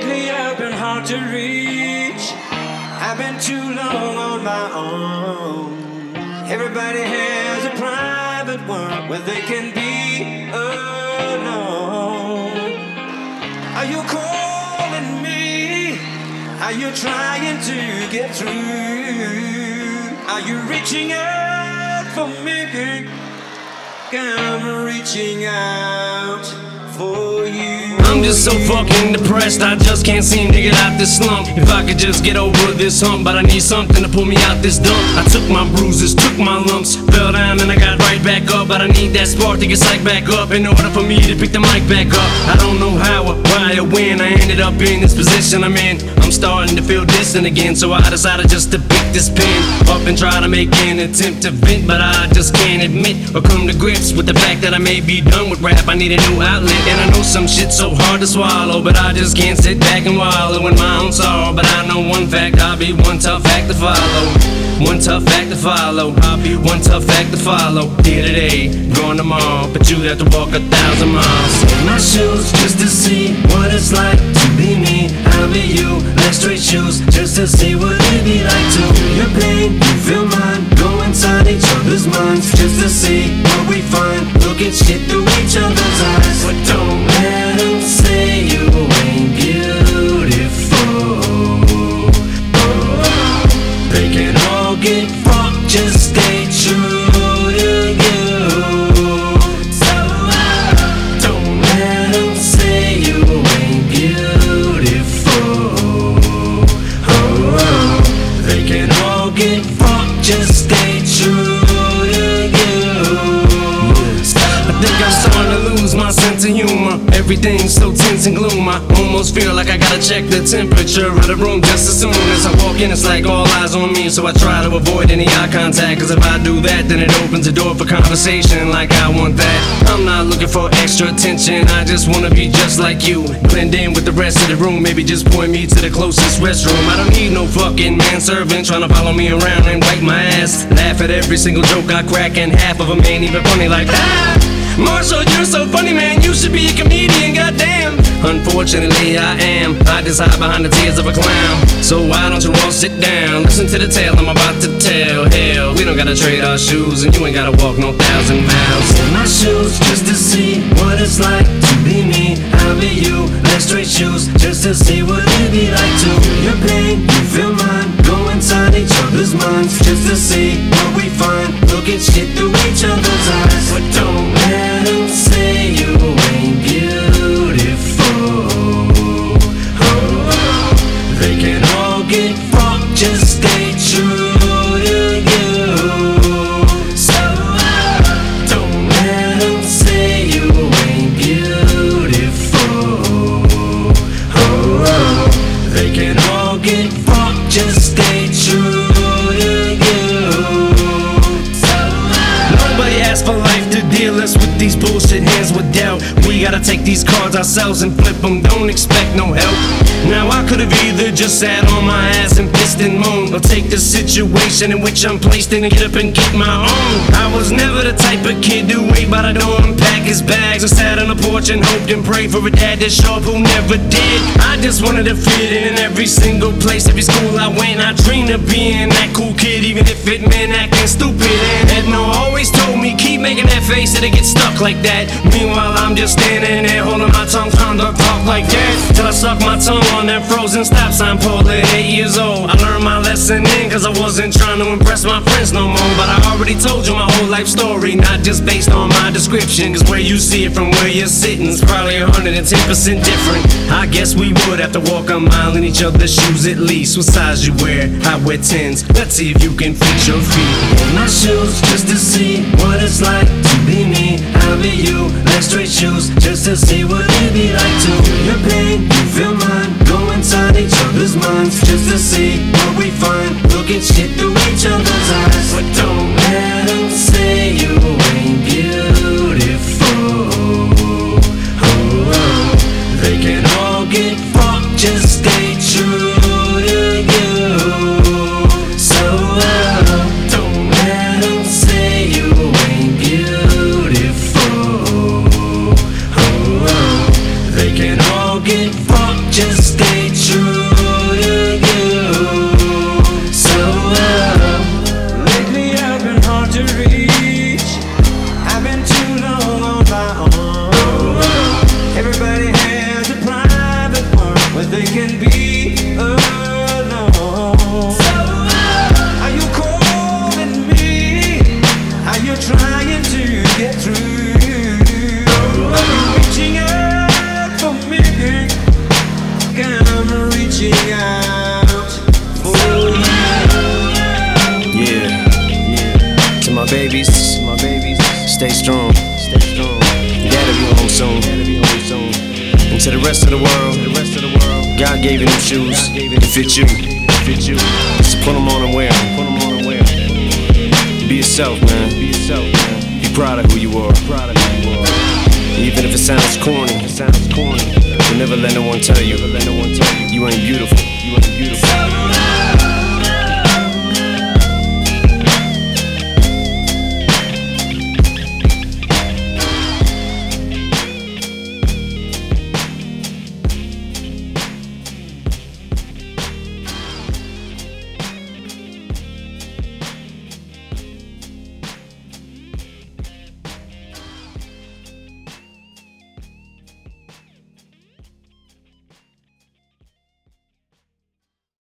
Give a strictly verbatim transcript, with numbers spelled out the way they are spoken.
Lately I've been hard to reach. I've been too long on my own. Everybody has a private world where they can be alone. Are you calling me? Are you trying to get through? Are you reaching out for me? I'm reaching out for you. I'm just so fucking depressed, I just can't seem to get out this slump. If I could just get over this hump, but I need something to pull me out this dump. I took my bruises, took my lumps, fell down and I got right back up. But I need that spark to get psyched back up in order for me to pick the mic back up. I don't know how or why or when I ended up in this position I'm in. I'm starting to feel distant again, so I decided just to pick this pen up and try to make an attempt to vent. But I just can't admit or come to grips with the fact that I may be done with rap. I need a new outlet, and I know some shit's so hard to swallow, but I just can't sit back and wallow in my own sorrow. But I know one fact, I'll be one tough act to follow. One tough act to follow. I'll be one tough act to follow. Here today, gone tomorrow, but you'd have to walk a thousand miles in my shoes just to see what it's like to be me. I'll be you, like straight shoes, just to see what it'd be like to feel your pain, you feel mine. Go inside each other's minds just to see what we find. Look at shit through each other's eyes, but don't let them say you ain't beautiful. Oh, they can all get fucked, just stay true to you. So uh, don't let them say you ain't beautiful. Oh, they can all get fucked, just stay true to you. I think I'm starting to lose my sense of humor. Everything's so tense and gloom. I almost feel like I gotta check the temperature of the room just as soon as I walk in. It's like all eyes on me, so I try to avoid any eye contact. Cause if I do that, then it opens the door for conversation like I want that. I'm not looking for extra attention, I just wanna be just like you. Blend in with the rest of the room, maybe just point me to the closest restroom. I don't need no fucking manservant trying to follow me around and wipe my ass. Laugh at every single joke I crack, and half of them ain't even funny like ah! Marshall, you're so funny, man, you should be a comedian, goddamn. Unfortunately, I am. I just hide behind the tears of a clown. So why don't you all sit down? Listen to the tale I'm about to tell. Hell, we don't gotta trade our shoes, and you ain't gotta walk no thousand miles in my shoes just to see what it's like to be me. I'll be you, like straight shoes, just to see what it'd be like to feel your pain, you feel mine. Go inside each other's minds just to see what we find. Look at shit through each other's eyes, but don't let them say you ain't beautiful. Oh, they can all get fucked, just stay true to you. So uh, don't let them say you ain't beautiful. Oh, they can all get fucked, just stay true to you. So uh, nobody asked for life to deal us with these bullshit hands with doubt. We gotta take these cards ourselves and flip them, don't expect no help. Now I could've either just sat on my ass and pissed and moaned, or take the situation in which I'm placed in and get up and get my own. I was never the type of kid to wait by the door and pack his bags, or sat on the porch and hoped and prayed for a dad to show up who never did. I just wanted to fit in every single place, every school I went. I dreamed of being that cool kid, even if it meant acting stupid. And Edno always told me, keep making that face, it'll get stuck like that. Meanwhile I'm just standing there holding my tongue, trying to talk like that, till I suck my tongue on that frozen stop sign pole at eight years old. I learned my lesson then, cause I wasn't trying to impress my friends no more. But I already told you my whole life story, not just based on my description. Cause where you see it from where you're sitting is probably one hundred ten percent different. I guess we would have to walk a mile in each other's shoes at least. What size you wear? I wear tens. Let's see if you can fit your feet in my shoes just to see what it's like to be me. I'll be you, like straight shoes, just to see what it'd be like to feel your pain, you feel mine. Go inside each other's minds just to see what we find. Look at shit through each other's eyes, but don't let them say you ain't beautiful. Oh, they can all get fucked, just stay true to you. So uh, don't let them say you ain't beautiful. Oh, they can all get fucked, just stay reaching out for you. Yeah, yeah. To my babies, to my babies, stay strong, stay strong. Dad'll be home soon, dad'll be home soon. And to the rest of the world, to the rest of the world, God gave you them shoes to fit you, fit you. So put them on and wear, put them on and wear. Be yourself, man. Be yourself, man. Be proud of who you are. Proud of who you are. Even if it sounds corny, it sounds corny. But never let no one tell you, never let no one tell you, you ain't beautiful. You ain't beautiful.